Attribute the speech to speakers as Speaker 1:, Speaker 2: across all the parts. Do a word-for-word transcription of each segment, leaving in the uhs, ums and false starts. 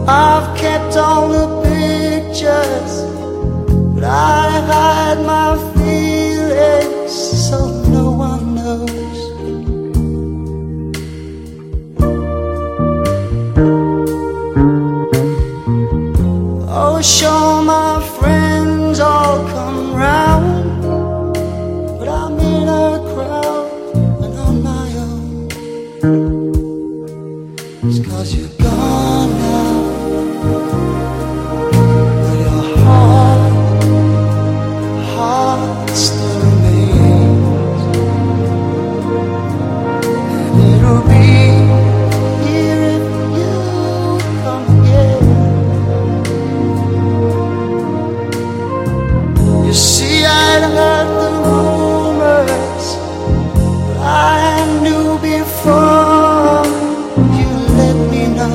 Speaker 1: I've kept all the pictures, but I hide my feelings so no one knows. Oh, sure, my friends all come round, but I'm in a crowd and on my own. It's 'cause you're gone now, but your heart, heart still remains, and it'll be here if you come again. You see, I'd heard the rumors, but I knew before you let me know.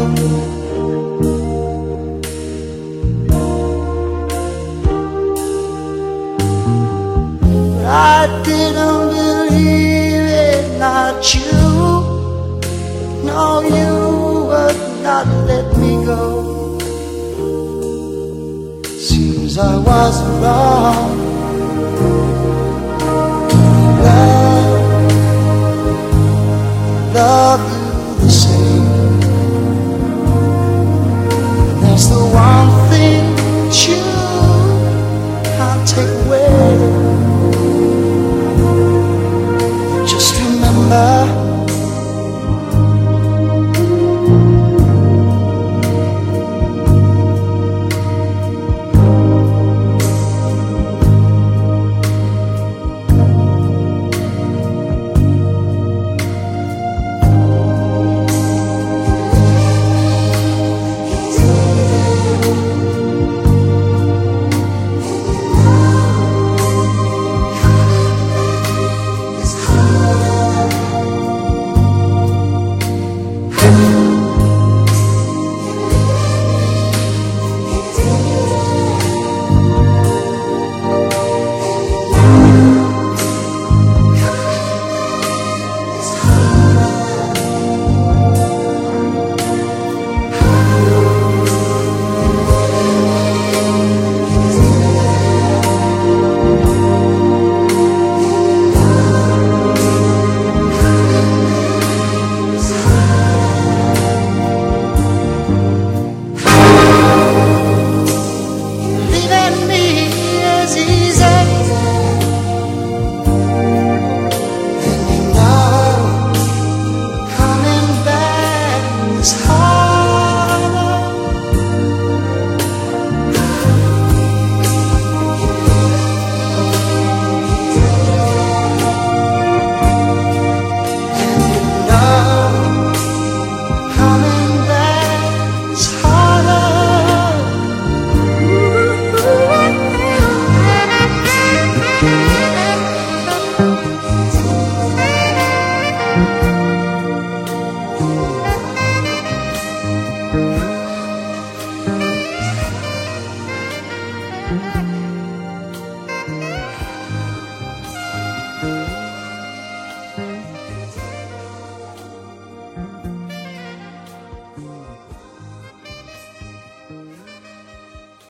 Speaker 1: But I didn't believe it, not you. No, you would not let me go. Seems I was wrong.